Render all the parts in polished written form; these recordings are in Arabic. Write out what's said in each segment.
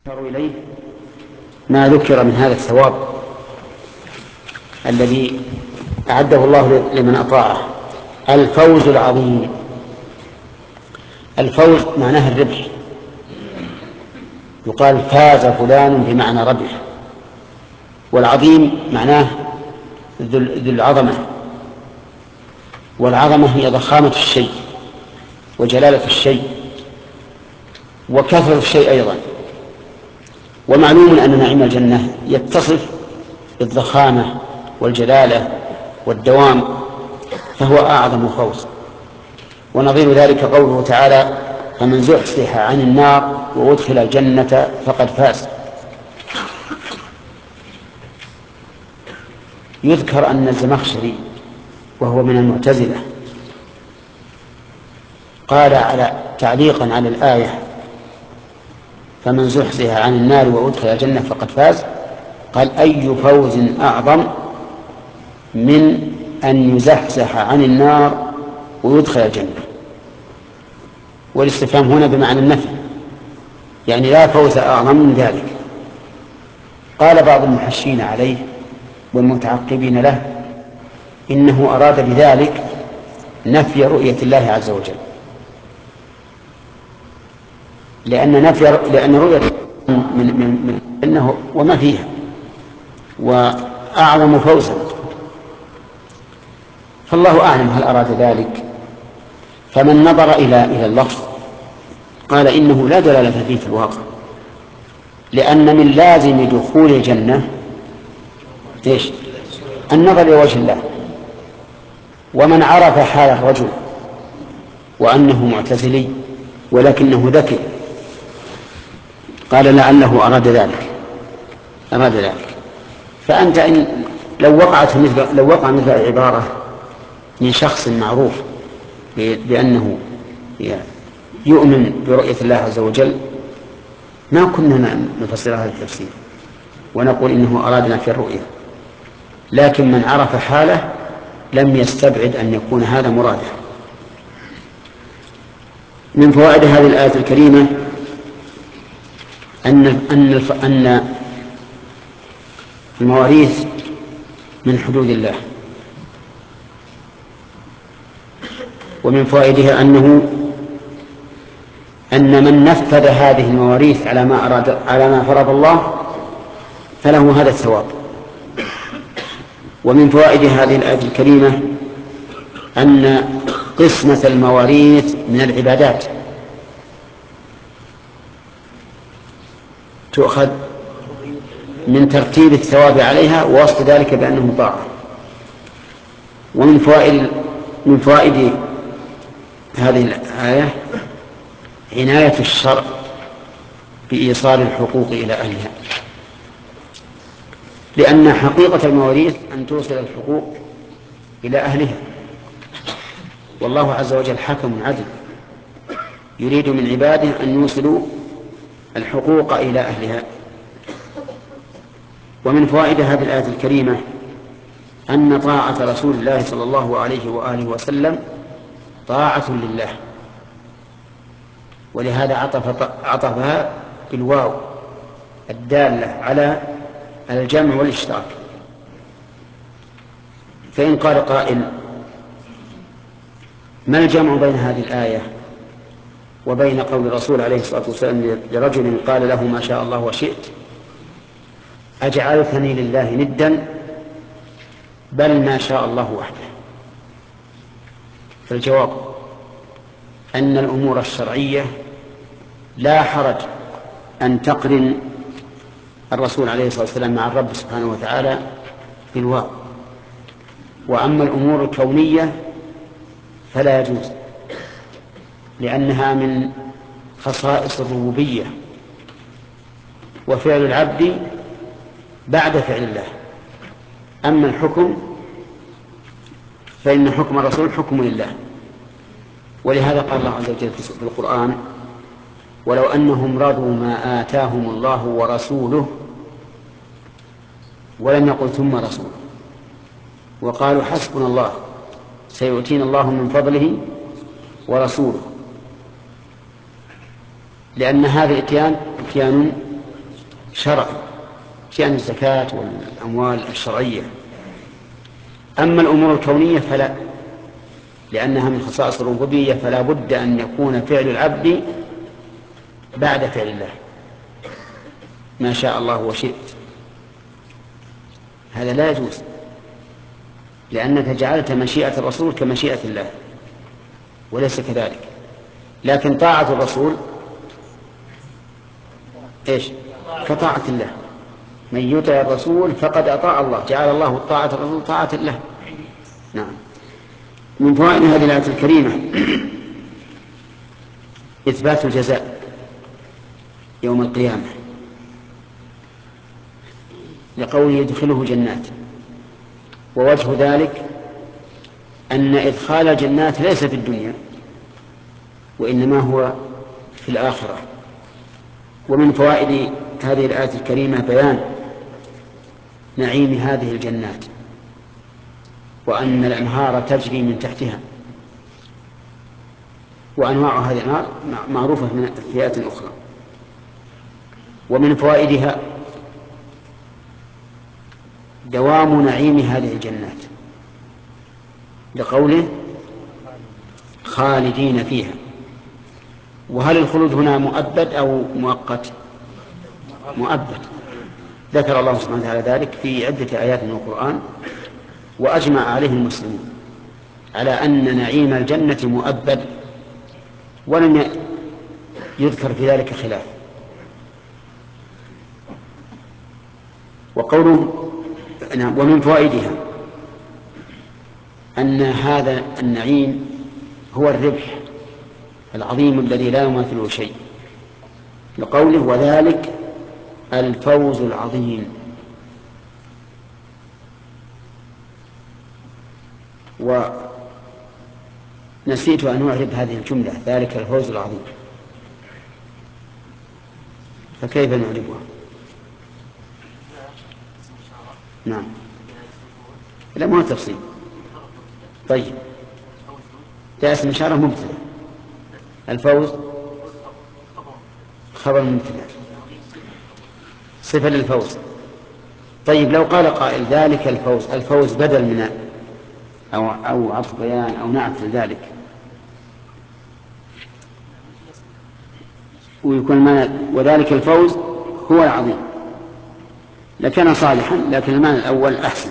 إليه ما ذكر من هذا الثواب الذي أعده الله لمن أطاعه. الفوز العظيم. الفوز معناه الربح، يقال فاز فلان بمعنى ربح، والعظيم معناه ذو العظمة، والعظمة هي ضخامة الشيء وجلالة الشيء وكثرة الشيء أيضا. ومعلوم أن نعيم الجنة يتصف بالضخامة والجلالة والدوام، فهو أعظم فوز. ونظير ذلك قوله تعالى: فمن زحزح عن النار وأدخل الجنة فقد فاز. يذكر أن الزمخشري وهو من المعتزلة قال تعليقا على الآية: فمن زحزح عن النار وأدخل الجنة فقد فاز، قال: أي فوز أعظم من أن يزحزح عن النار ويدخل الجنة؟ والاستفهام هنا بمعنى النفي، يعني لا فوز أعظم من ذلك. قال بعض المحشين عليه والمتعقبين له: إنه أراد بذلك نفي رؤية الله عز وجل، لأن رؤية من إنه وما فيها وأعظم فوزا. فالله أعلم هل أراد ذلك. فمن نظر إلى اللفظ قال إنه لا دلالة فيه في الواقع، لأن من لازم دخول الجنة النظر إلى وجه الله. ومن عرف حال الرجل وأنه معتزلي ولكنه ذكي قال لعله أراد ذلك. فأنت لو وقع مثل عبارة من شخص معروف بأنه يؤمن برؤية الله عز وجل، ما كنا نفسر هذا التفسير ونقول إنه أراد نفي الرؤية، لكن من عرف حاله لم يستبعد أن يكون هذا مراده. من فوائد هذه الآية الكريمة أن المواريث من حدود الله. ومن فوائدها أن من نفذ هذه المواريث على ما فرض الله فله هذا الثواب. ومن فوائد هذه الآية الكريمة أن قسمة المواريث من العبادات تؤخذ من ترتيب الثواب عليها ووصف ذلك بأنه طاعة. ومن فوائد هذه الآية عناية الشرع بإيصال الحقوق إلى أهلها، لأن حقيقة المواريث أن توصل الحقوق إلى أهلها، والله عز وجل حكم عدل يريد من عباده أن يوصلوا الحقوق إلى أهلها. ومن فوائد هذه الآية الكريمة أن طاعة رسول الله صلى الله عليه وآله وسلم طاعة لله، ولهذا عطفها بالواو الدالة على الجمع والاشتراك. فإن قال قائل: ما الجمع بين هذه الآية وبين قول الرسول عليه الصلاة والسلام لرجل قال له: ما شاء الله وشئت، أجعلتني لله ندا؟ بل ما شاء الله وحده. فالجواب أن الأمور الشرعية لا حرج أن تقرن الرسول عليه الصلاة والسلام مع الرب سبحانه وتعالى في الواو. وأما الأمور الكونية فلا يجوز، لأنها من خصائص الربوبية، وفعل العبد بعد فعل الله. أما الحكم فإن حكم الرسول حكم لله. ولهذا قال الله عز وجل في القرآن: ولو أنهم رضوا ما آتاهم الله ورسوله، ولم يقل ثم رسوله، وقالوا حسبنا الله سيؤتينا الله من فضله ورسوله، لأن هذا اتيان شرعي، شأن الزكاة والأموال الشرعية. أما الأمور الكونية فلا، لأنها من خصائص الربوبية، فلا بد أن يكون فعل العبد بعد فعل الله، ما شاء الله وشئت. هذا لا يجوز، لأنك جعلت مشيئة الرسول كمشيئة الله، وليس كذلك. لكن طاعة الرسول إيش؟ كطاعة الله. من يطع الرسول فقد أطاع الله، جعل الله طاعة الرسول طاعة الله. نعم. من فوائد هذه الآية الكريمة إثبات الجزاء يوم القيامة، لقوله يدخله جنات. ووجه ذلك أن إدخال الجنات ليس في الدنيا، وإنما هو في الآخرة. ومن فوائد هذه الآية الكريمة بيان نعيم هذه الجنات، وأن الأنهار تجري من تحتها، وأنواع هذه الأنهار معروفة من فئات أخرى. ومن فوائدها دوام نعيم هذه الجنات، لقوله خالدين فيها. وهل الخلود هنا مؤبد أو مؤقت؟ مؤبد. ذكر الله سبحانه وتعالى ذلك في عدة آيات من القرآن، وأجمع عليه المسلمون على أن نعيم الجنة مؤبد، ولم يذكر في ذلك خلاف. وقوله ومن فوائدها أن هذا النعيم هو الربح العظيم الذي لا يماثله شيء، لقوله وذلك الفوز العظيم. ونسيت أن أعرب هذه الجملة ذلك الفوز العظيم، فكيف نعربها؟ نعم، لا ما هو تفصيل. طيب، ده اسم إشارة مبتدأ، الفوز خبر مبتدأ، صفة للفوز. طيب، لو قال قائل ذلك الفوز، الفوز بدل من أو عطف بيان أو نعت لذلك، ويكون وذلك الفوز هو العظيم، لكان صالحا، لكن المعنى الأول أحسن.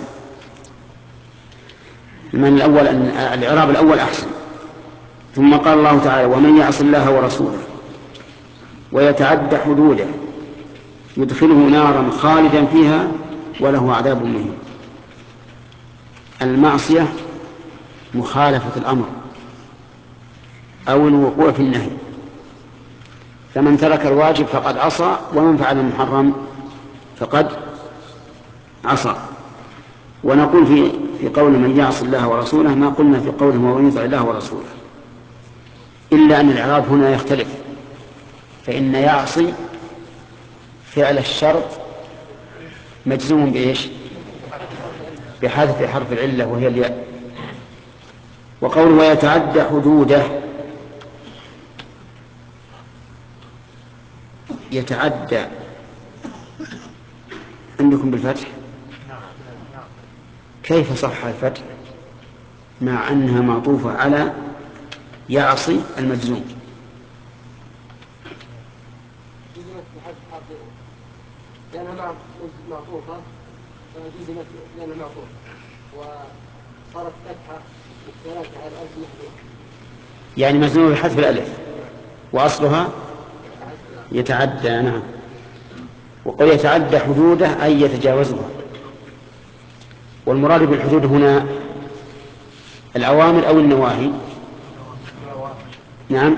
المعنى الأول أن الإعراب الأول أحسن. ثم قال الله تعالى ومن يعص الله ورسوله ويتعدى حدوده يدخله نارا خالدا فيها وله عذاب مهين. المعصية مخالفة الأمر أو الوقوع في النهي، فمن ترك الواجب فقد عصى، ومن فعل المحرم فقد عصى. ونقول في قول من يعص الله ورسوله ما قلنا في قوله ومن يطع الله ورسوله، إلا أن الإعراب هنا يختلف، فإن يعصي فعل الشرط مجزوم بإيش؟ بحذف حرف العلة وهي الياء. وقوله ويتعدى حدوده، يتعدى عندكم بالفتح، كيف صح الفتح مع أنها معطوفة على يعصي المجزوم؟ لأنها معطوفة، جزمت لأنها معطوفة وصارت فتحة ثلاثة على الألف محذوف، يعني مجزوم بحذف الألف وأصلها يتعدى. نعم. وقل يتعدى حدوده أي يتجاوزها. والمراد بالحدود هنا الأوامر أو النواهي؟ نعم،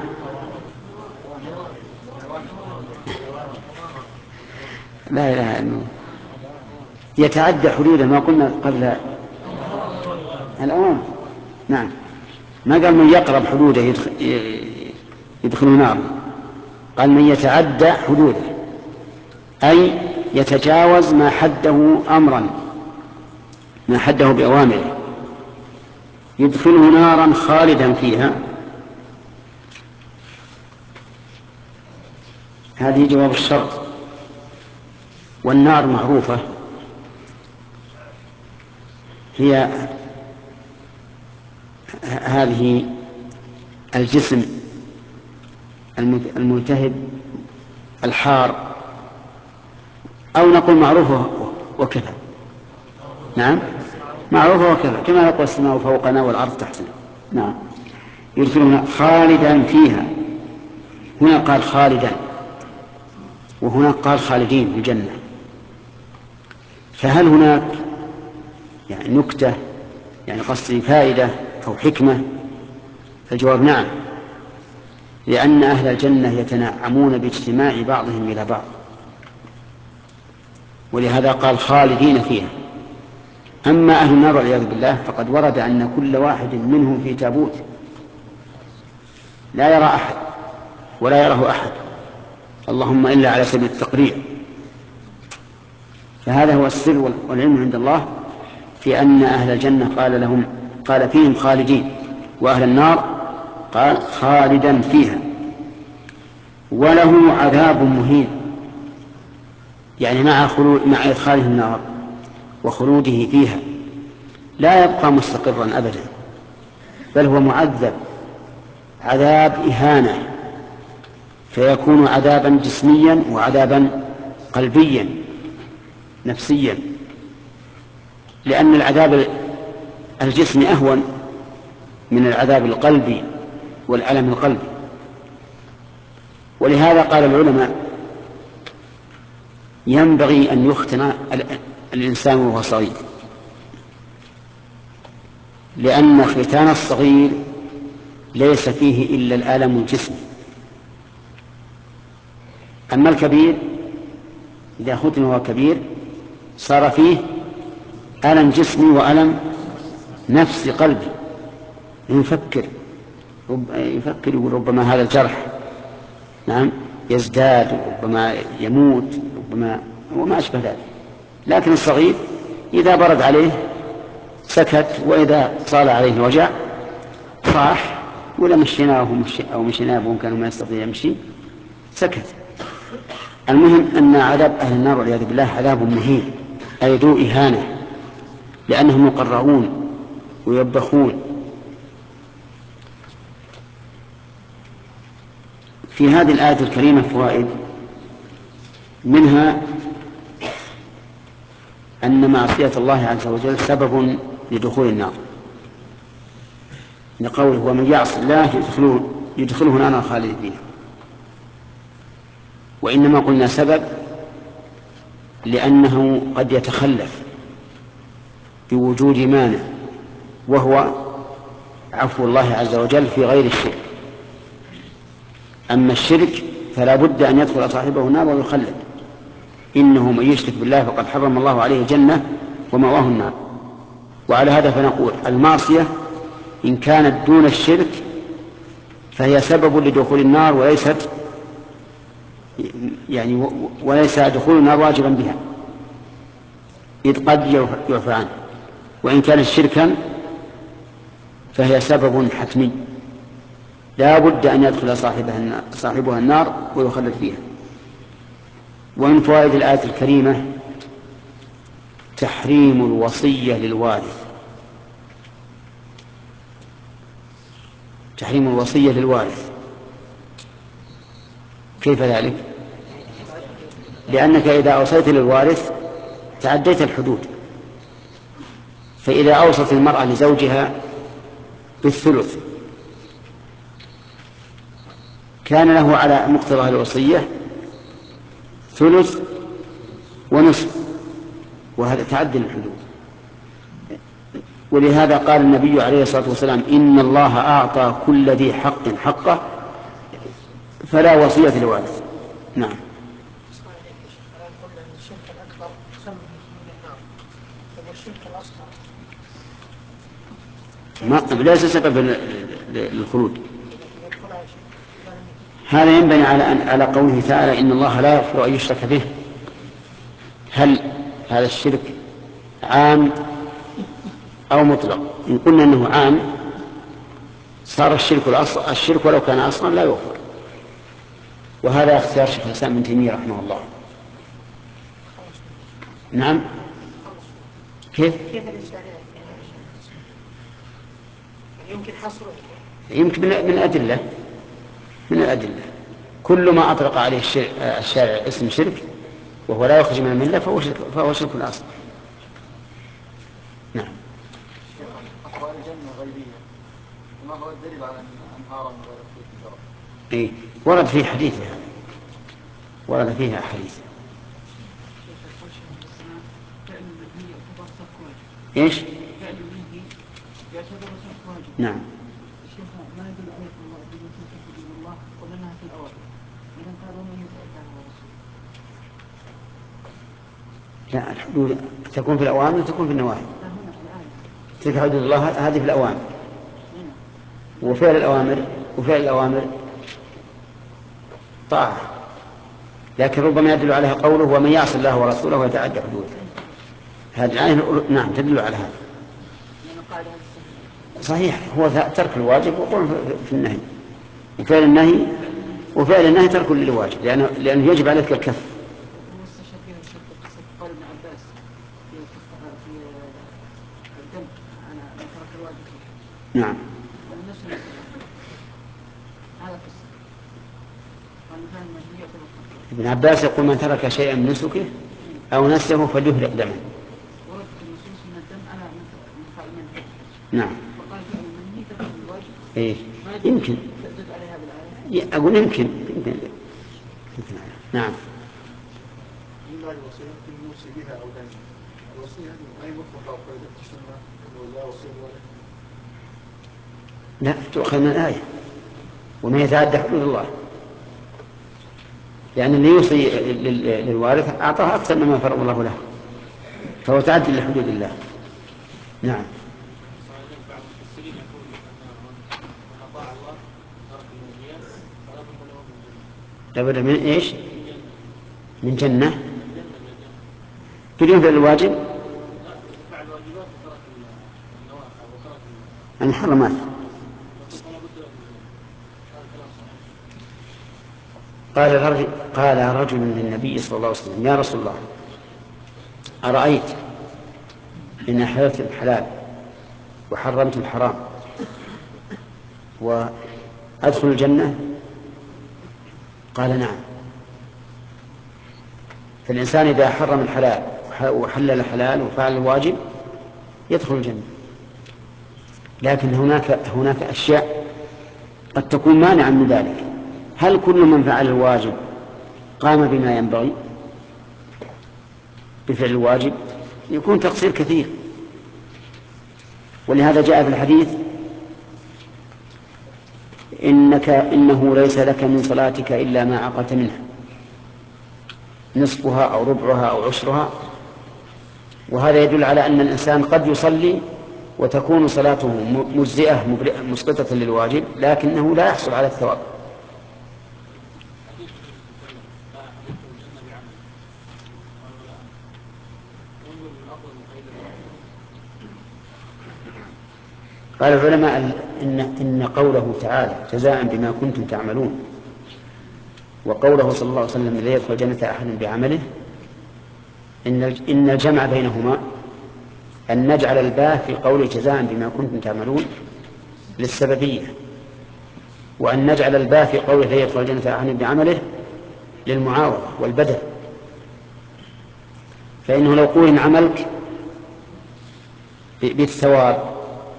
لا إله إلا الله. يتعدى حدوده، ما قلنا قبل الأوامر. نعم، ما قال من يقرب حدوده يدخل نار، قال من يتعدى حدوده أي يتجاوز ما حده أمرا، ما حده بأوامره، يدخله نارا خالدا فيها. هذه جواب الشرط. والنار معروفة، هي هذه الجسم الملتهب الحار، أو نقول معروفة وكفى. نعم، معروفة وكفى، كما نقول السماء فوقنا والأرض تحتنا. نعم. يدخلون خالدا فيها، هنا قال خالدا وهنا قال خالدين في الجنة، فهل هناك يعني نكتة، يعني قصدي فائدة أو حكمة؟ الجواب نعم، لأن أهل الجنة يتنعمون باجتماع بعضهم إلى بعض، ولهذا قال خالدين فيها. أما أهل النار والعياذ بالله فقد ورد أن كل واحد منهم في تابوت لا يرى أحد ولا يراه أحد، اللهم إلا على سبيل التقريع. فهذا هو السر والعلم عند الله في أن أهل الجنة قال فيهم خالدين، وأهل النار قال خالدا فيها. وله عذاب مهين، يعني مع إدخاله النار وخلوده فيها لا يبقى مستقرا أبدا، بل هو معذب عذاب إهانة، فيكون عذابا جسميا وعذابا قلبيا نفسيا، لأن العذاب الجسمي أهون من العذاب القلبي والألم القلبي. ولهذا قال العلماء ينبغي أن يختن الإنسان وهو صغير، لأن ختان الصغير ليس فيه إلا الألم الجسمي. أما الكبير إذا ختن وهو كبير صار فيه ألم جسمي وألم نفسي قلبي، يفكر يقول ربما هذا الجرح نعم يزداد، ربما يموت، ربما وما أشبه ذلك. لكن الصغير إذا برد عليه سكت، وإذا صال عليه الوجع صاح، ولا مشيناه أو مشيناه وكانوا ما يستطيع يمشي سكت. المهم أن عذاب أهل النار والعياذ بالله عذاب مهين، أي ذو إهانة، لأنهم مقرعون ويبخون. في هذه الآية الكريمة فوائد، منها أن معصية الله عز وجل سبب لدخول النار، لقوله ومن يعص الله يدخله نارا خالدين. وإنما قلنا سبب لأنه قد يتخلف بوجود مانع، وهو عفو الله عز وجل في غير الشرك. أما الشرك فلا بد أن يدخل صاحبه النار ويخلد، إنه من يشرك بالله فقد حرم الله عليه الجنة ومأواه النار. وعلى هذا فنقول المعصية إن كانت دون الشرك فهي سبب لدخول النار، وليس دخول النار واجبا بها، إذ قد يعفى عنه. وإن كانت شركا فهي سبب حتمي لا بد أن يدخل صاحبها النار ويخلد فيها. ومن فوائد الآية الكريمة تحريم الوصية للوارث، تحريم الوصية للوارث. كيف ذلك؟ لأنك إذا أوصيت للوارث تعديت الحدود، فإذا أوصت المرأة لزوجها بالثلث كان له على مقتضى الوصية ثلث ونصف، وهذا تعدي الحدود. ولهذا قال النبي عليه الصلاة والسلام إن الله أعطى كل ذي حق حقه فلا وصية لوارث. نعم. ليس سبب للخلود. هذا ينبني على قوله تعالى إن الله لا يغفر أن يشرك به. هل هذا الشرك عام أو مطلق؟ إن قلنا أنه عام صار الشرك ولو كان أصلا لا يغفر، وهذا اختيار شيخ الإسلام ابن تيمية رحمه الله. نعم. كيف الإنسان يمكن حصره؟ يمكن من الأدلة كل ما أطلق عليه الشارع اسم شرك وهو لا يخرج من الملة فهو شرك الأصل. نعم. أحوال الجنة غيبية، وما هو الدليل على أنهارا غير خلود الجرى؟ إيه ورد فيه حديثها، ورد فيها أحاديث. إيش؟ نعم. ما يدل عليكم الله بما تنفذ الله ولنا في الأوامر إذا قالوا من يتأدى على رسوله. لا، الحدود تكون في الأوامر وتكون في النواهي. تلك حدود الله هذه في الأوامر، وفعل الأوامر طاعة، لكن ربما يدل عليها قوله ومن يعص الله ورسوله ويتعدى حدوده. هذه الآية نعم تدل على هذا. صحيح، هو ترك الواجب وقول في النهي، وفعل النهي ترك للواجب لأنه يجب عليك الكف. قال ابن عباس في الدم على من ترك الواجب. نعم. ابن عباس يقول من ترك شيئا من نسكه أو نسيه فليهرق دمه. ورد النصوص من الدم على من نعم. وقال من ترك الواجب. إيه يمكن. تدل عليها بالآية. أقول يمكن. نعم. إما الوصية يوصي بها أو لا الوصية ما هي مطلقة وقيدة تسمى ولا وصية ولا لا، تؤخذ من الآية وما يتعدى حدود الله، لأن اللي يوصي للوارث أعطاه أكثر مما فرض الله له، فهو تعدي لحدود الله. نعم. لابد من إيش؟ من جنة بدون فعل الواجب المحرمات. قال رجل للنبي صلى الله عليه وسلم يا رسول الله أرأيت إن حللت الحلال وحرمت الحرام وأدخل الجنة؟ قال نعم. فالإنسان إذا حرم الحلال وحلل الحلال وفعل الواجب يدخل الجنة، لكن هناك أشياء قد تكون مانعا من ذلك. هل كل من فعل الواجب قام بما ينبغي بفعل الواجب؟ يكون تقصير كثير. ولهذا جاء في الحديث إنه ليس لك من صلاتك إلا ما عقلت منها، نصفها أو ربعها أو عشرها. وهذا يدل على أن الإنسان قد يصلي وتكون صلاته مجزئة مسقطة للواجب لكنه لا يحصل على الثواب. قال العلماء إن قوله تعالى جزاء بما كنتم تعملون وقوله صلى الله عليه وسلم لا يدخل الجنة أحد بعمله إن الجمع بينهما أن نجعل الباء في قوله جزاء بما كنتم تعملون للسببية، وأن نجعل الباء في قوله لا يدخل الجنة أحد بعمله للمعاوضة والبدل. فإنه لو قول عملك بالثواب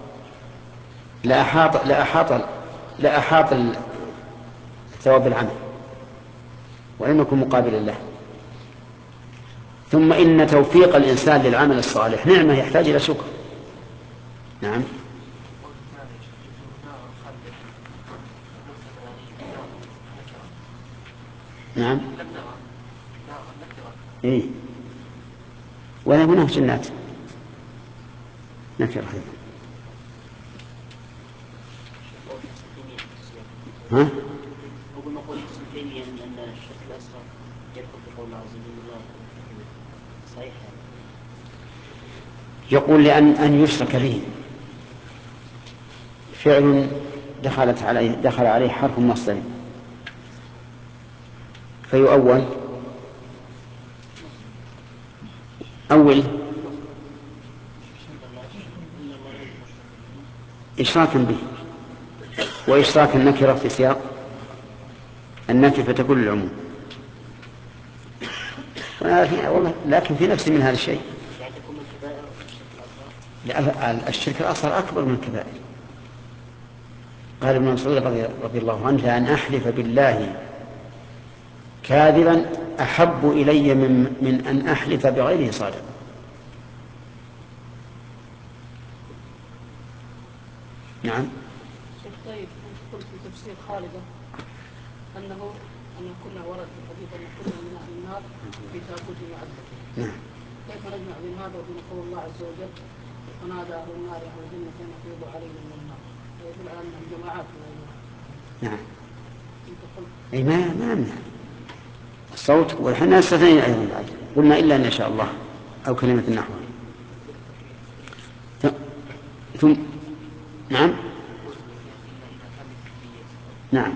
لأحاط الثواب بالعمل ولم يكن مقابل الله. ثم إن توفيق الإنسان للعمل الصالح نعمة يحتاج إلى شكر. نعم. نعم. إيه ولا هناك جنات نكرة. ها؟ أقول مقول ابن تيمية أن الشرك الأصغر يدخل في قول الله عز وجل صحيح؟ يقول لأن يشرك به فعل دخل عليه حرف مصدر فيؤول أول إشراكا به، وإشراك النكرة في سياق النفي فتكون العموم، لكن في نفس من هذا الشيء. الشرك الأصغر أكبر من الكبائر. قال ابن مسعود رضي الله عنه: لأن أحلف بالله كاذبا أحب إلي من أن أحلف بغيره صادقا. نعم. طيب قلت في تفسير خالدة أنه كنا ورد في الحديث أن كنا من أهل النار في تابوت معذب. نعم. كيف نجمع بين هذا وبين قول الله عز وجل: ونادى أهل النار أهل الجنة أن أفيضوا علينا من النار؟ يدل على أنها جماعات من النار. نعم. أي ما يمنع الصوت، والحين نستثني أيضا بعد، قلنا إلا أن شاء الله أو كلمة النحو. ثم نعم. نعم.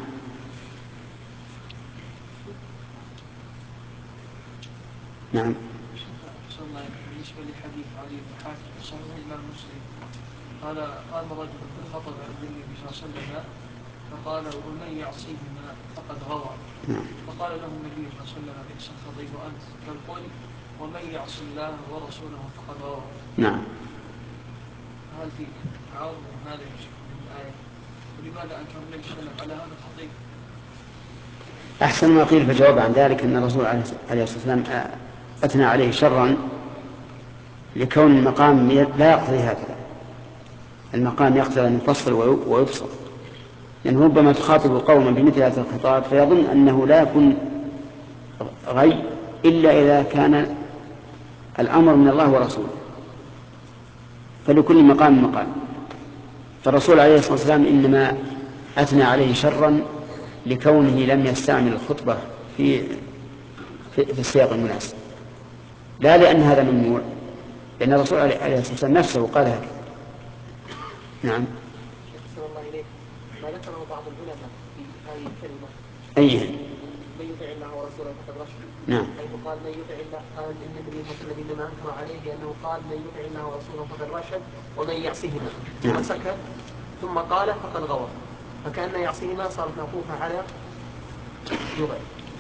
نعم. بالنسبة لحديث علي بن حاتم صحيح الإمام مسلم قال رجل خطب عند النبي صلى الله عليه وسلم فقال: ومن يعصيهما فقد غوى. فقال له النبي صلى الله عليه وسلم: بئس الخطيب أنت، بل قل ومن يعص الله ورسوله فقد غوى. نعم. هل في تعارض هذا الآية؟ ولماذا أنكر النبي صلى الله عليه وسلم على هذا الخطيب؟ أحسن ما قيل في الجواب عن ذلك أن الرسول عليه الصلاة والسلام أثنى عليه شرا لكون المقام لا يقتضي هكذا. المقام يقتضي أن يفصل ويبصر، لأنه ربما تخاطب قوما بمثل هذا الخطاب فيظن أنه لا يكون غي إلا إذا كان الأمر من الله ورسوله، فلكل مقام مقام. فالرسول عليه الصلاة والسلام إنما أثنى عليه شرا لكونه لم يستعمل الخطبة في السياق المناسب، لا لأن هذا ممنوع، لأن الرسول عليه الصلاة والسلام نفسه قال هكذا. نعم. أحسن الله إليك. ما ذكره بعض العلماء في هذه الكلمة: أيه؟ من يطع الله ورسوله فقد رشد. نعم. حيث قال من يطع الله، قال إن النبي صلى الله عليه وسلم إنما أنكر عليه لأنه قال من يطع الله ورسوله فقد رشد ومن يعصيهما، ثم سكت ثم قال فقد غوى، فكأن يعصيهما صارت موقوفة على يغير.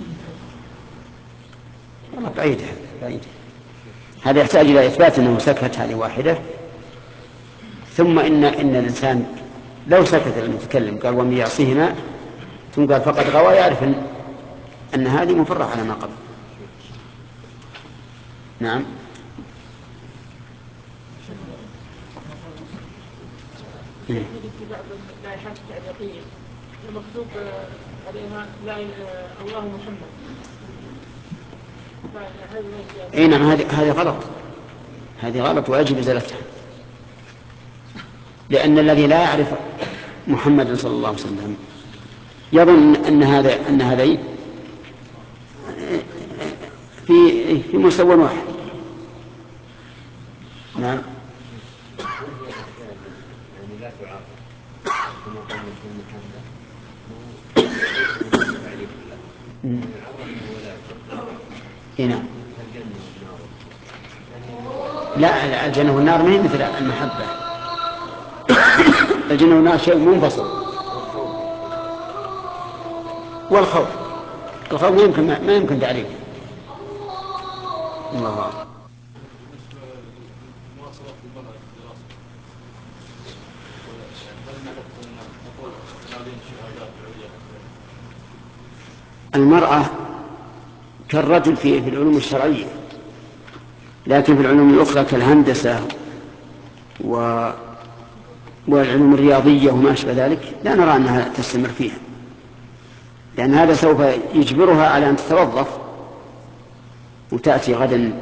والله بعيد. هذا يحتاج إلى إثبات أنه سكت، هذه واحدة. ثم إن الإنسان لو سكت المتكلم قال ومن يعصيهما ثم قال فقد غوى، يعرف أن هذه مفرح على ما قبل. نعم. في بعض اللائحات التعليقية المكتوب عليها لا الله محمد. اي نعم، هذه غلط ويجب ازالتها، لان الذي لا يعرف محمد صلى الله عليه وسلم يظن ان هذين في مستوى واحد. نعم. يعني لا تعارض كما قال ابن حمزة هنا لا، الجنة والنار ما هي مثل المحبة. الجنة والنار شيء منفصل، والخوف ما يمكن تعريفه. الله. المرأة كالرجل في العلوم الشرعية، لكن في العلوم الأخرى كالهندسة والعلوم الرياضية وما أشبه ذلك لا نرى أنها تستمر فيها، لأن هذا سوف يجبرها على أن تتوظف وتأتي غدا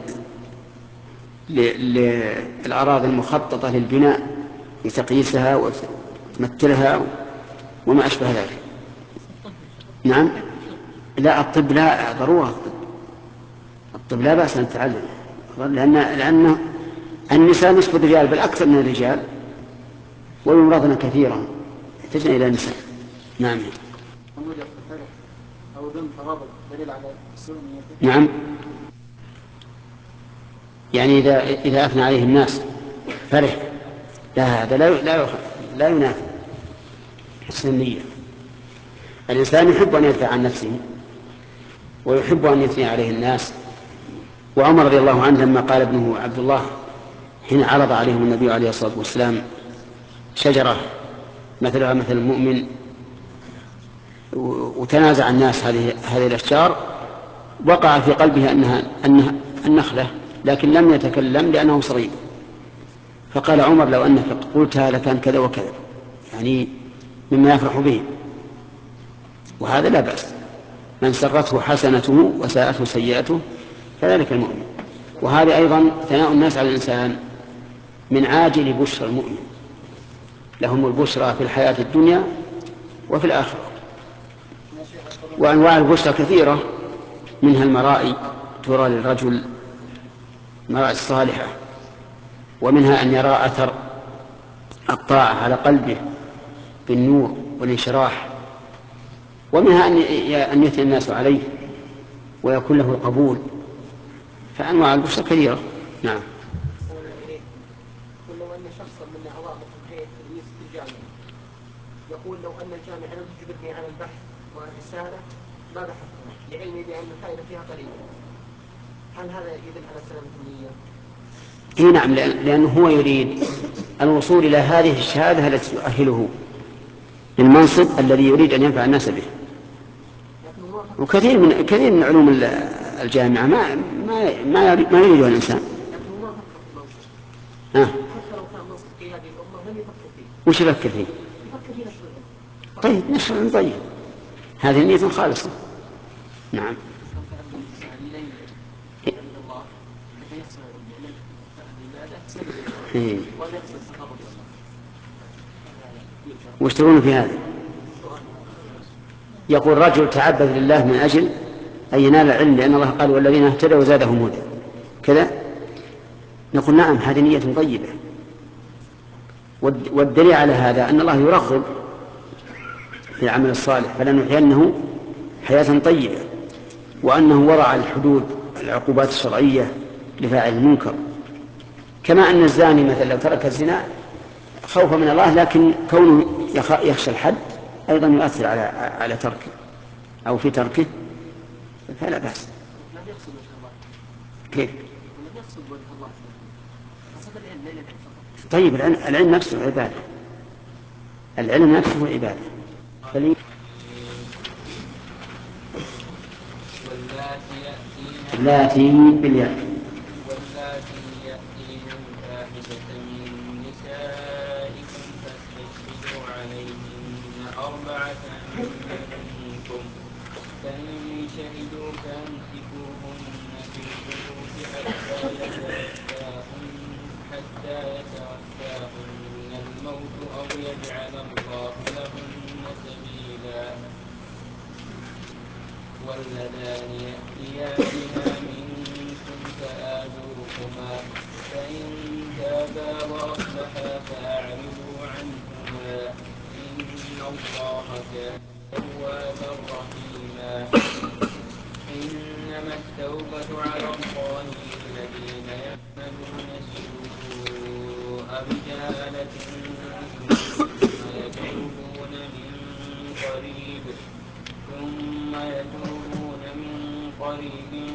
للأراضي المخططة للبناء لتقييسها وتمثلها وما أشبه ذلك. نعم. لا، الطب لا ضرورة، الطب لا بأس أن تتعلم، لأن النساء نصف الرجال بل أكثر من الرجال، ويمرضن كثيرا يحتاجن إلى النساء. نعم. أو ذنب تغاضب دليل على السنة. نعم. يعني إذا أثنى عليه الناس فرح، لا، هذا لا ينافي حسن النية. الإنسان يحب أن يدفع عن نفسه ويحب أن يثني عليه الناس. وعمر رضي الله عنه لما قال ابنه عبد الله حين عرض عليهم النبي عليه الصلاة والسلام شجرة مثلها مثل المؤمن وتنازع الناس هذه الأشجار، وقع في قلبه أنها النخلة، لكن لم يتكلم لأنه صغير. فقال عمر لو أنك قلتها لكان كذا وكذا، يعني مما يفرح به. وهذا لا بأس، من سرته حسنته وساءته سيئته كذلك المؤمن. وهذا أيضا ثناء الناس على الإنسان من عاجل بشرى المؤمن، لهم البشرى في الحياة الدنيا وفي الآخرة. وأنواع البشرى كثيرة، منها المرائي ترى للرجل المرائي الصالحة، ومنها أن يرى أثر الطاعة على قلبه بالنور والانشراح، ومنها أن يثني الناس عليه ويكون له القبول. فأنواع البشرى كثيرة. نعم. لو أن شخصا من أعضاء هيئة التدريس في الجامعة يقول لو أن الجامعة لم تجبرني على البحث والرسالة ما بحثت لعلمي بأن الفائدة فيها قليلة، هل هذا يدل على سلامة النية؟ إيه نعم، لأنه هو يريد الوصول إلى هذه الشهادة التي تؤهله للمنصب الذي يريد أن ينفع الناس به. وكثير من علوم الجامعة ما يريدها الإنسان. وش يفكر فيه؟ طيب نشر طيب، هذه نية خالصة. نعم. واشترون في هذا. يقول رجل تعبد لله من أجل أن ينال العلم، لأن الله قال والذين اهتدوا زادهم هدى كذا. نقول نعم، هذه نية طيبة. والدليل على هذا أن الله يرغب في العمل الصالح، فلنحيينه حياة طيبة، وأنه ورع الحدود العقوبات الشرعية لفاعل المنكر. كما أن الزاني مثلا لو ترك الزنا خوفا من الله، لكن كونه يخشى الحد أيضا يؤثر على تركه أو في تركه، فلا بأس. كيف؟ طيب العلم نفسه عبادة، العلم نفسه عبادة. واللاتي بالياء واللاتي يأتين الفاحشة من نسائكم فاستشهدوا عليهن 4 منكم، فإن شهدوا فأمسكوهن في البيوت حتى يتوفاهن الموت أو يجعل الله لهن سبيلا. واللذان يأتيانها منكم فآذوهما، فإن تابا وأصلحا فأعرضوا عنهما، إن الله كان توابا رحيما. إنما التوبة على الله للذين يعملون السوء بجهالة ثم يتوبون من قريب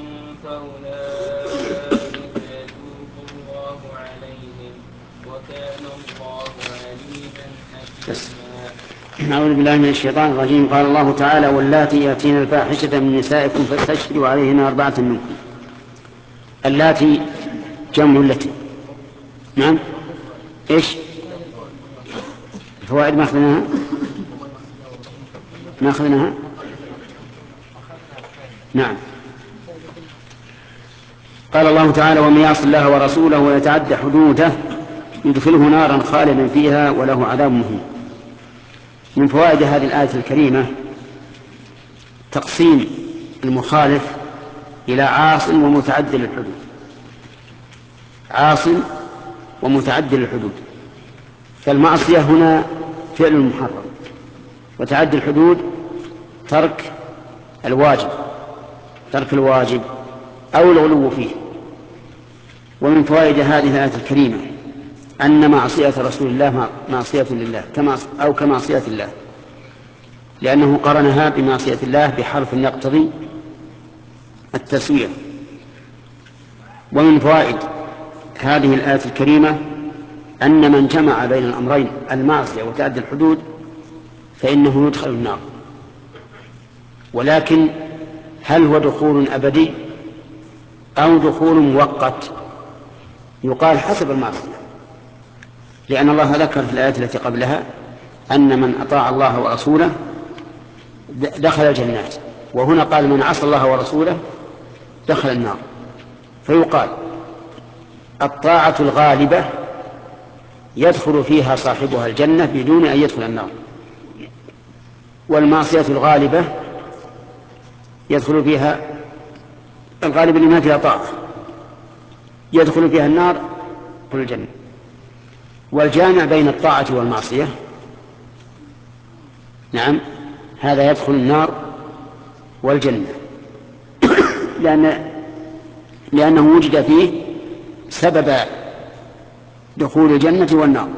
فأولئك يتوب الله عليهم، وكان الله عليما حكيما. أعوذ بالله من الشيطان الرجيم. قال الله تعالى واللاتي يأتين الفاحشة من نسائكم فاستشهدوا عليهن 4 منكم. اللاتي جمع التي. نعم. إيش الفوائد ما أخذناها؟ نعم. قال الله تعالى ومن يعص الله ورسوله ويتعدى حدوده يدخله نارا خالدا فيها وله عذاب مهين. من فوائد هذه الآية الكريمة تقسيم المخالف إلى عاص ومتعدي للحدود. عاص ومتعدي للحدود، فالمعصية هنا فعل محرم، وتعدي الحدود ترك الواجب أو الغلو فيه. ومن فوائد هذه الآية الكريمة أن معصية رسول الله معصية لله كمعصية الله، لأنه قرنها بمعصية الله بحرف يقتضي التسوية. ومن فوائد هذه الآية الكريمة أن من جمع بين الأمرين المعصية وتعدي الحدود فإنه يدخل النار، ولكن هل هو دخول أبدي أو دخول مؤقت؟ يقال حسب المعصية، لأن الله ذكر في الآية التي قبلها أن من أطاع الله ورسوله دخل الجنات، وهنا قال من عصى الله ورسوله دخل النار. فيقال الطاعة الغالبة يدخل فيها صاحبها الجنة بدون أن يدخل النار، والمعصية الغالبة يدخل فيها الغالب لما فيها طاعة يدخل فيها النار يدخل الجنة. والجامع بين الطاعة والمعصية نعم هذا يدخل النار والجنة لأنه وجد فيه سبب دخول الجنة والنار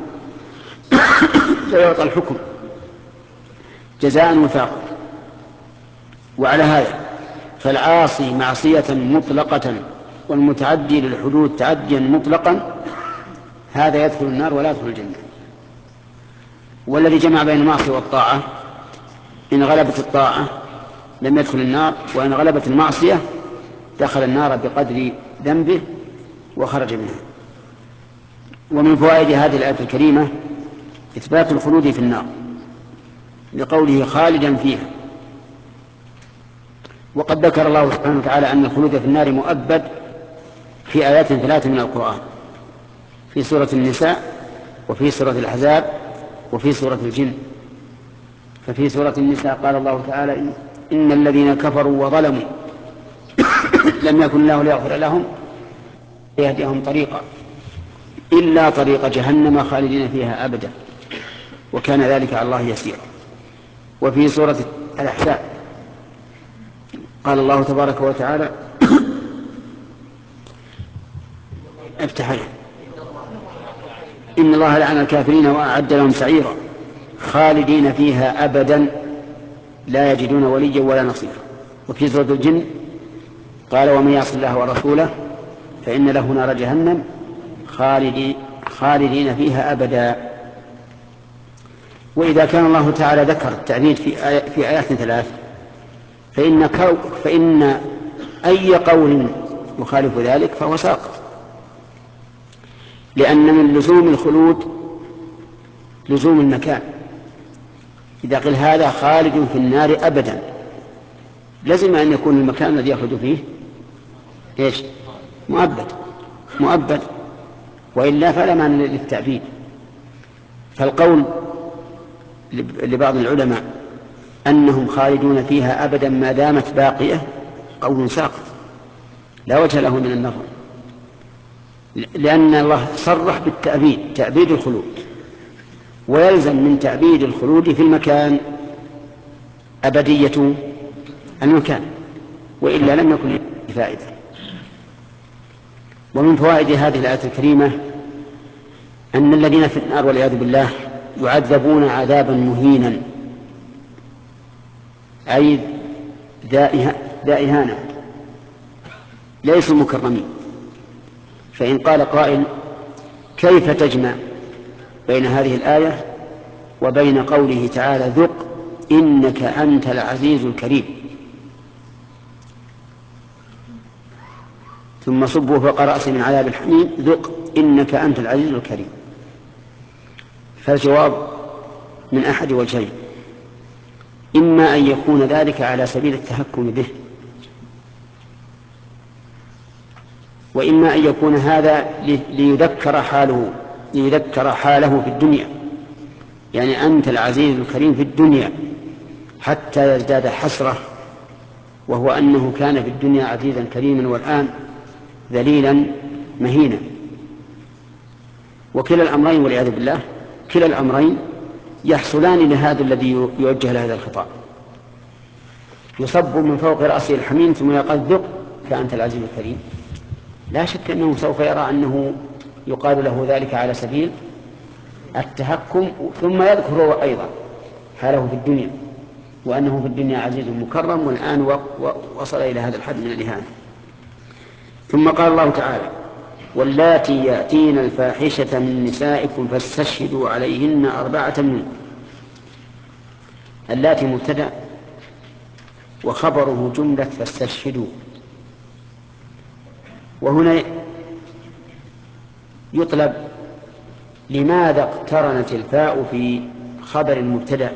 فيعطى الحكم جزاء وفاقا. وعلى هذا فالعاصي معصية مطلقة والمتعدي للحدود تعديا مطلقا هذا يدخل النار ولا يدخل الجنة. والذي جمع بين المعصية والطاعة إن غلبت الطاعة لم يدخل النار، وإن غلبت المعصية دخل النار بقدر ذنبه وخرج منها. ومن فوائد هذه الآية الكريمة إثبات الخلود في النار لقوله خالدا فيها. وقد ذكر الله سبحانه وتعالى أن الخلود في النار مؤبد في آيات 3 من القرآن، في سورة النساء وفي سورة الأحزاب وفي سورة الجن. ففي سورة النساء قال الله تعالى إن الذين كفروا وظلموا لم يكن الله ليغفر لهم ليهديهم طريقا إلا طريق جهنم خالدين فيها أبدا وكان ذلك على الله يسيرا. وفي سورة الأحزاب قال الله تبارك وتعالى افتح إن الله لعن الكافرين وأعد لهم سعيرا خالدين فيها أبدا لا يجدون وليا ولا نصيرا. وفي سورة الجن قال ومن يعص الله ورسوله فإن له نار جهنم خالدين فيها أبدا. وإذا كان الله تعالى ذكر التعبيد في آيات 3 فإن أي قول يخالف ذلك فهو ساقط، لأن من لزوم الخلود لزوم المكان. إذا قيل هذا خالد في النار أبدا لازم أن يكون المكان الذي يخلد فيه إيش؟ مؤبد وإلا فلا معنى للتعبيد. فالقول لبعض العلماء أنهم خالدون فيها أبدا ما دامت باقية قول ساقط لا وجه له من النظر، لأن الله صرح بالتأبيد تأبيد الخلود، ويلزم من تأبيد الخلود في المكان أبدية المكان، وإلا لم يكن فائدة. ومن فوائد هذه الآية الكريمة أن الذين في النار والعياذ بالله يعذبون عذابا مهينا أي ذا إهانة ليسوا مكرمين. فإن قال قائل كيف تجمع بين هذه الآية وبين قوله تعالى ذق إنك أنت العزيز الكريم ثم صبوا فوق رأسه من عذاب الحميم ذق إنك أنت العزيز الكريم؟ فالجواب من أحد وجهين، إما أن يكون ذلك على سبيل التهكم به، وإما أن يكون هذا ليذكر حاله في الدنيا، يعني أنت العزيز الكريم في الدنيا حتى يزداد حسرة، وهو أنه كان في الدنيا عزيزا كريما والآن ذليلا مهينا. وكلا الأمرين والعياذ بالله كلا الأمرين يحصلان لهذا الذي يوجه له هذا الخطاب، يصب من فوق رأسه الحميم ثم يقال ذق فأنت العزيز الكريم، لا شك أنه سوف يرى أنه يقال له ذلك على سبيل التهكم، ثم يذكر هو أيضا حاله في الدنيا وأنه في الدنيا عزيز مكرم، والآن وصل إلى هذا الحد من الإهانة. ثم قال الله تعالى: واللاتي يأتين الفاحشة من نسائكم فاستشهدوا عليهن 4 منكم. اللاتي مبتدأ وخبره جملة فاستشهدوا. وهنا يطلب لماذا اقترنت الفاء في خبر المبتدأ؟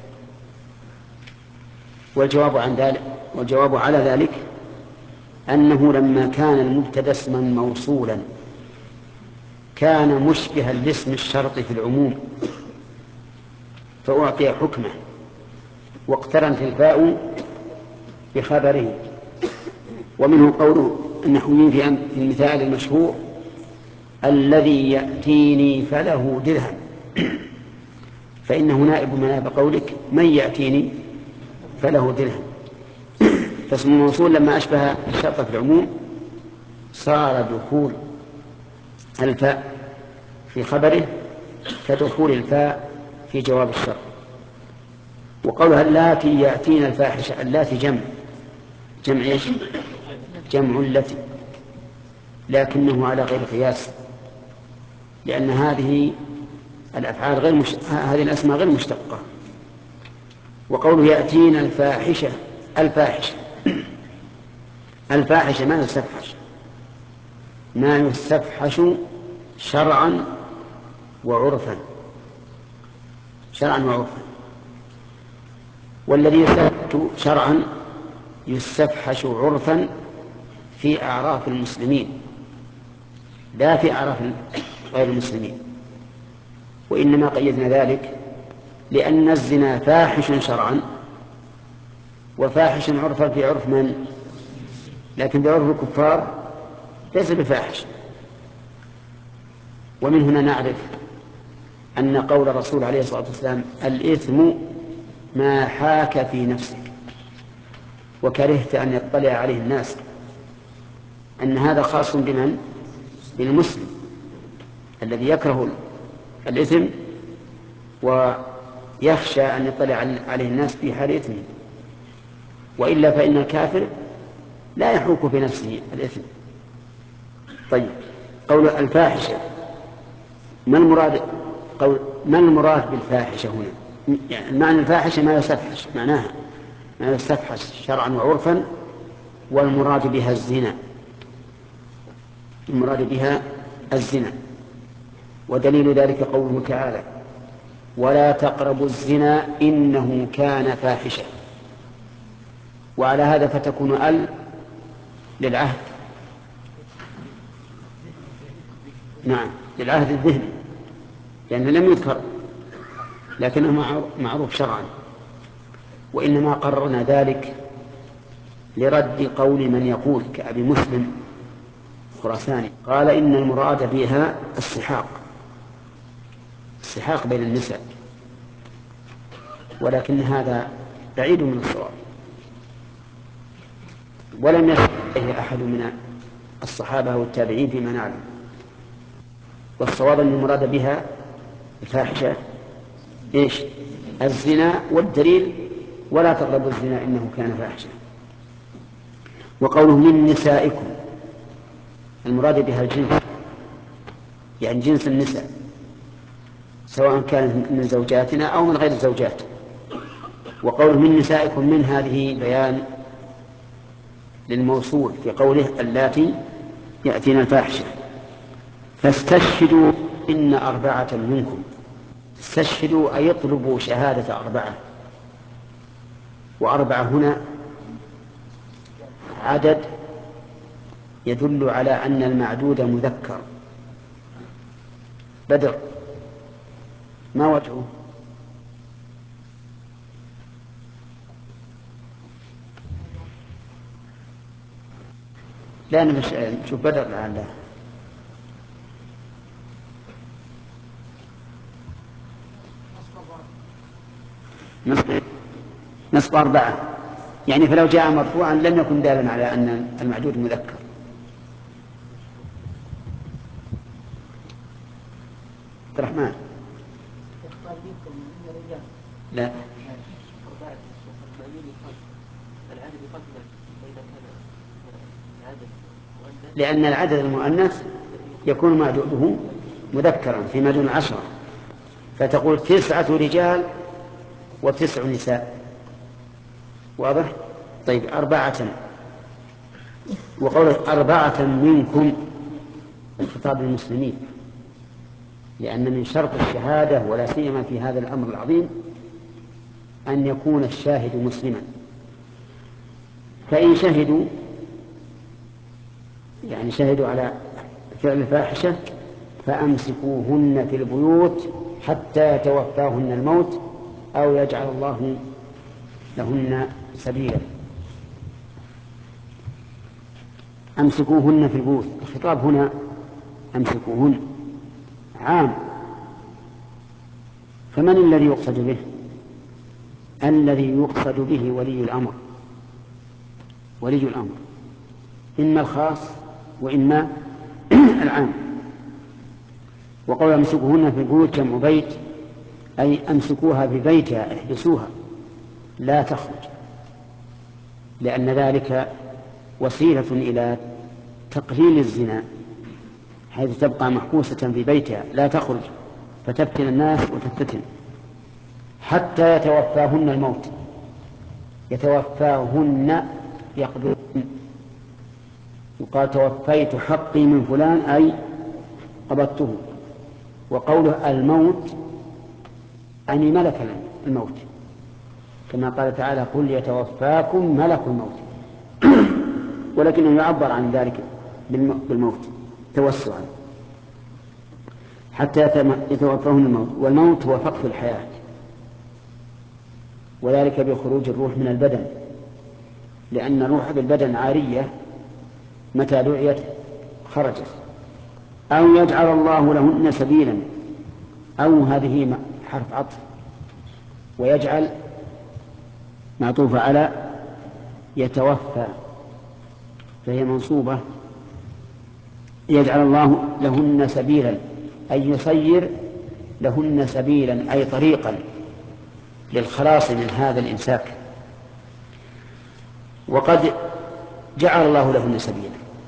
والجواب على ذلك أنه لما كان المبتدأ اسما موصولا كان مشبها لاسم الشرط في العموم فأعطي حكمه، واقترنت الفاء بخبره. ومنه قوله النحويين في المثال المشهور: الذي يأتيني فله درهم، فإنه نائب مناب قولك من يأتيني فله درهم. فاسم الموصول لما أشبه الشرط في العموم صار دخول الفاء في خبره كدخول الفاء في جواب الشرط. وقولها اللاتي يأتين الفاحشة، اللاتي جمع ايش؟ جمع التي، لكنه على غير قياس، لأن هذه الأفعال هذه الأسماء غير مشتقة. وقوله يأتين الفاحشة، الفاحشة ما يستفحش شرعا وعرفا، والذي يستفحش شرعا يستفحش عرفا في أعراف المسلمين لا في أعراف غير المسلمين. وإنما قيدنا ذلك لأن الزنا فاحش شرعا وفاحش عرفا في عرف من؟ لكن بعرف الكفار ليس بفاحش. ومن هنا نعرف أن قول الرسول عليه الصلاة والسلام: الإثم ما حاك في نفسك وكرهت أن يطلع عليه الناس، أن هذا خاص بمن؟ بالمسلم الذي يكره الإثم ويخشى أن يطلع عليه الناس في حال إثمه، وإلا فإن الكافر لا يحوك في نفسه الإثم. طيب، قول الفاحشة ما المراد بالفاحشة هنا؟ يعني معنى الفاحشة ما يستفحش، معناها ما يستفحش شرعا وعرفا، والمراد بها الزنا. ودليل ذلك قوله تعالى: ولا تقربوا الزنا إنه كان فاحشة. وعلى هذا فتكون للعهد، نعم للعهد الذهني، لأنه لم يذكر لكنه معروف شرعا. وإنما قررنا ذلك لرد قول من يقول كأبي مسلم خراساني قال إن المراد بها السحاق بين النساء، ولكن هذا بعيد من الصواب، ولم يصل إليه أحد من الصحابة والتابعين فيما نعلم. والصواب أن المراد بها الفاحشة إيش؟ الزنا، والدليل ولا تقربوا الزنا إنه كان فاحشة. وقوله من نسائكم المراد بها الجنس، يعني جنس النساء سواء كانت من زوجاتنا أو من غير الزوجات. وقوله من نسائكم من هذه بيان للموصول في قوله اللاتي يأتين الفاحشة. فاستشهدوا إن 4 منكم، استشهدوا أي اطلبوا شهادة 4، و4 هنا عدد يدل على أن المعدود مذكر. بدر ما وجهه؟ لا نشوف بدر لعله نصب 4، يعني فلو جاء مرفوعا لم يكن دالا على أن المعدود مذكر. عبد الرحمن. لا، لأن العدد المؤنث يكون معدوده مذكرا فيما دون 10، فتقول 9 رجال و9 نساء. واضح؟ طيب 4، وقول 4 منكم الخطاب للمسلمين، لأن من شرط الشهادة ولا سيما في هذا الأمر العظيم أن يكون الشاهد مسلما. فإن شهدوا يعني شهدوا على فعل الفاحشة فأمسكوهن في البيوت حتى يتوفاهن الموت أو يجعل الله لهن سبيلا. أمسكوهن في البيوت، الخطاب هنا أمسكوهن عام، فمن الذي يقصد به؟ الذي يقصد به ولي الأمر. ولي الأمر إما الخاص وإما العام. وقول أمسكوهن في البيوت جمع بيت، أي أمسكوها في بيتها، احبسوها لا تخرج، لأن ذلك وسيلة إلى تقليل الزنا، حيث تبقى محبوسة في بيتها لا تخرج فتفتن الناس وتفتتن حتى يتوفاهن الموت. يتوفاهن يقبضن، يقال توفيت حقي من فلان أي قبضته. وقوله الموت يعني ملك الموت، كما قال تعالى قل يتوفاكم ملك الموت ولكنه يعبر عن ذلك بالموت توسعا حتى يتوفاهن الموت. والموت هو فقد الحياة، وذلك بخروج الروح من البدن، لأن الروح بالبدن عارية متى دعيت خرجت. أو يجعل الله لهن سبيلا، أو هذه حرف عطف، ويجعل معطوفة على يتوفى فهي منصوبة. يجعل الله لهن سبيلا أي يصير لهن سبيلا أي طريقا للخلاص من هذا الإمساك. وقد جعل الله لهن سبيلا،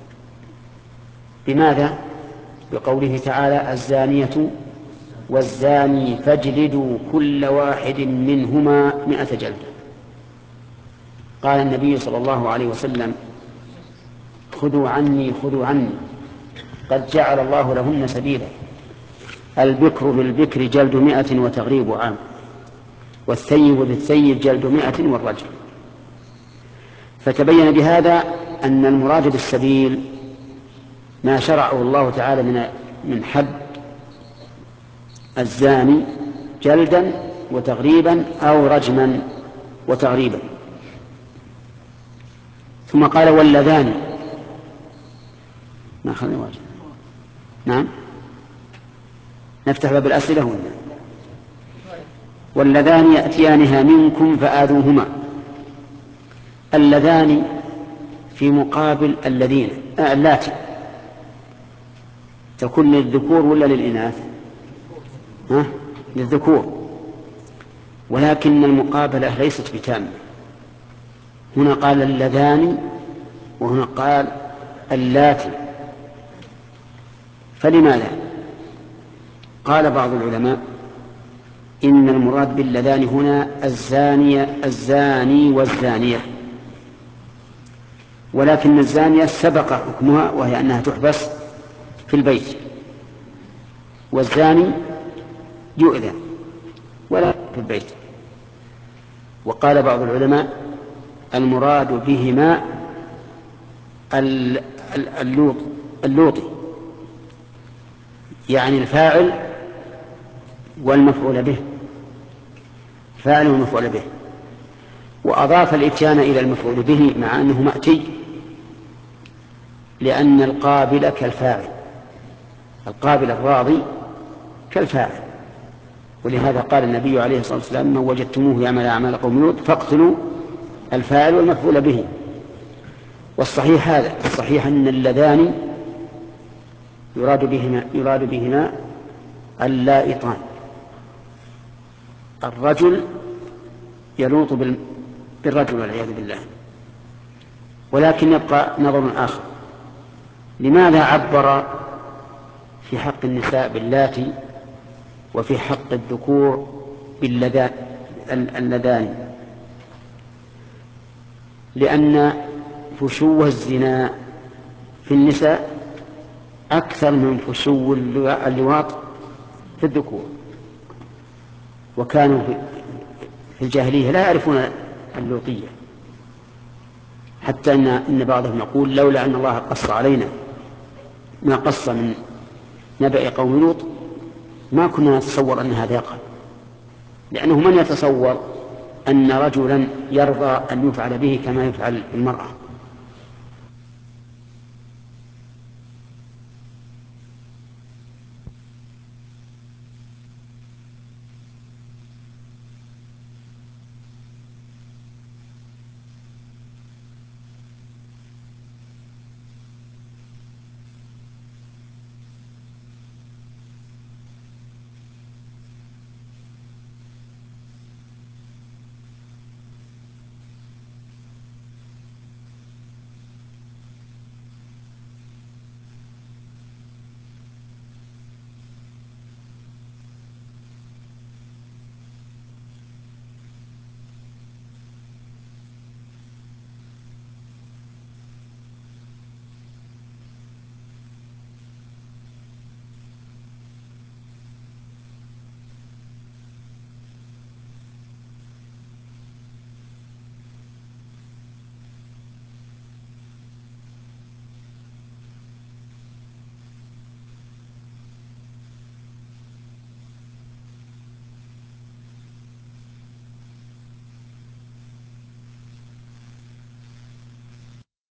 بماذا؟ بقوله تعالى الزانية والزاني فاجلدوا كل واحد منهما 100 جلدة. قال النبي صلى الله عليه وسلم خذوا عني خذوا عني، قد جعل الله لهن سبيلا. البكر بالبكر جلد 100 وتغريب عام، والثيب بالثيب جلد 100 والرجم. فتبين بهذا أن المراد بالسبيل ما شرعه الله تعالى من حد الزاني جلدا وتغريبا أو رجما وتغريبا. ثم قال واللذان، ما خلنا واجب. نعم، نفتح باب الأسئلة هنا. واللذان يأتيانها منكم فآذوهما. اللذان في مقابل الذين اللاتي، تكون للذكور ولا للإناث؟ للذكور، ولكن المقابلة ليست بتامة. هنا قال اللذان وهنا قال اللاتي، فلماذا؟ قال بعض العلماء إن المراد باللذان هنا الزاني والزانية، ولكن الزانية سبق حكمها وهي أنها تحبس في البيت، والزاني يؤذن ولا في البيت. وقال بعض العلماء المراد بهما اللوطي، يعني الفاعل والمفعول به، فاعل والمفعول به، وأضاف الإتيان إلى المفعول به مع أنه مأتي، لأن القابل كالفاعل، القابل الراضي كالفاعل. ولهذا قال النبي عليه الصلاة والسلام من وجدتموه يعمل أعمال قوم لوط فاقتلوا الفاعل والمفعول به. والصحيح هذا، الصحيح أن اللذان يراد بهما اللائطان. الرجل يلوط بالرجل والعياذ بالله. ولكن يبقى نظر آخر، لماذا عبر في حق النساء باللاتي وفي حق الذكور باللذان؟ لأن فشو الزنا في النساء أكثر من فشو اللواط في الذكور، وكانوا في الجاهلية لا يعرفون اللوطية، حتى إن بعضهم يقول لولا أن الله قص علينا ما قص من نبأ قوم لوط ما كنا نتصور أن هذا يقع، لأنه من يتصور أن رجلا يرضى أن يفعل به كما يفعل المرأة؟